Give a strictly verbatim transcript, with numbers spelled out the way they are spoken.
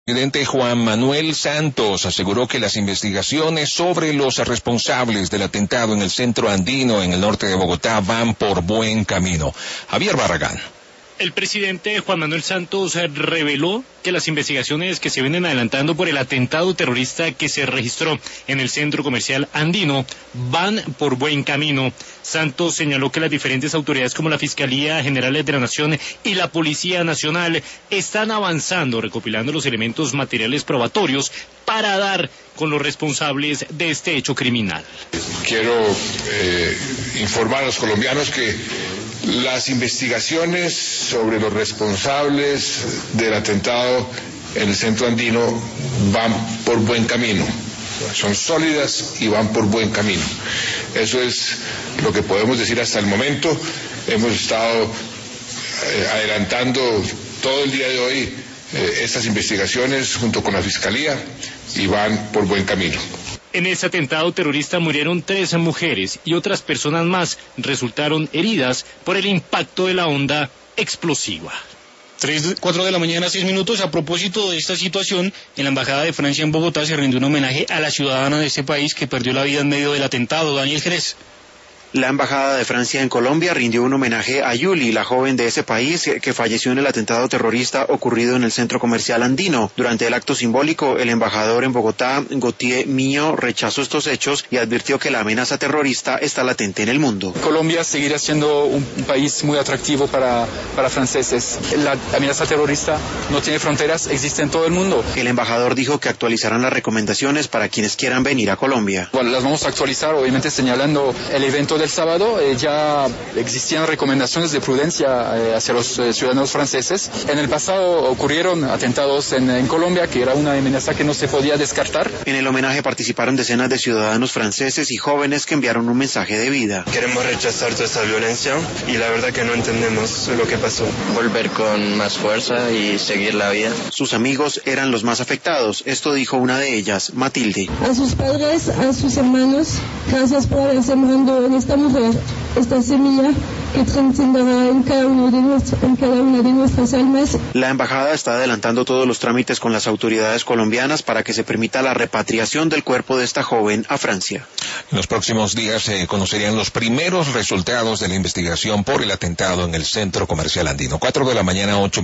El presidente Juan Manuel Santos aseguró que las investigaciones sobre los responsables del atentado en el centro andino en el norte de Bogotá van por buen camino. Javier Barragán. El presidente Juan Manuel Santos reveló que las investigaciones que se vienen adelantando por el atentado terrorista que se registró en el centro comercial andino van por buen camino. Santos señaló que las diferentes autoridades como la Fiscalía General de la Nación y la Policía Nacional están avanzando, recopilando los elementos materiales probatorios para dar con los responsables de este hecho criminal. Quiero eh, informar a los colombianos que las investigaciones sobre los responsables del atentado en el centro andino van por buen camino, son sólidas y van por buen camino. Eso es lo que podemos decir hasta el momento. Hemos estado eh, adelantando todo el día de hoy eh, estas investigaciones junto con la Fiscalía y van por buen camino. En ese atentado terrorista murieron tres mujeres y otras personas más resultaron heridas por el impacto de la onda explosiva. Tres, cuatro de la mañana, seis minutos. A propósito de esta situación, en la Embajada de Francia en Bogotá se rindió un homenaje a la ciudadana de este país que perdió la vida en medio del atentado. Daniel Jerez. La Embajada de Francia en Colombia rindió un homenaje a Yuli, la joven de ese país que falleció en el atentado terrorista ocurrido en el centro comercial andino. Durante el acto simbólico, el embajador en Bogotá, Gauthier Miño, rechazó estos hechos y advirtió que la amenaza terrorista está latente en el mundo. Colombia seguirá siendo un país muy atractivo para, para franceses. La amenaza terrorista no tiene fronteras, existe en todo el mundo. El embajador dijo que actualizarán las recomendaciones para quienes quieran venir a Colombia. Bueno, las vamos a actualizar, obviamente señalando el evento del sábado. Eh, ya existían recomendaciones de prudencia eh, hacia los eh, ciudadanos franceses. En el pasado ocurrieron atentados en, en Colombia, que era una amenaza que no se podía descartar. En el homenaje participaron decenas de ciudadanos franceses y jóvenes que enviaron un mensaje de vida. Queremos rechazar toda esta violencia y la verdad que no entendemos lo que pasó. Volver con más fuerza y seguir la vida. Sus amigos eran los más afectados. Esto dijo una de ellas, Matilde. A sus padres, a sus hermanos, gracias por haber sembrado en esta mujer esta semilla que trascenderá en cada, uno de nuestro, en cada una de nuestras almas. La embajada está adelantando todos los trámites con las autoridades colombianas para que se permita la repatriación del cuerpo de esta joven a Francia. En los próximos días se conocerían los primeros resultados de la investigación por el atentado en el centro comercial andino. Cuatro de la mañana, ocho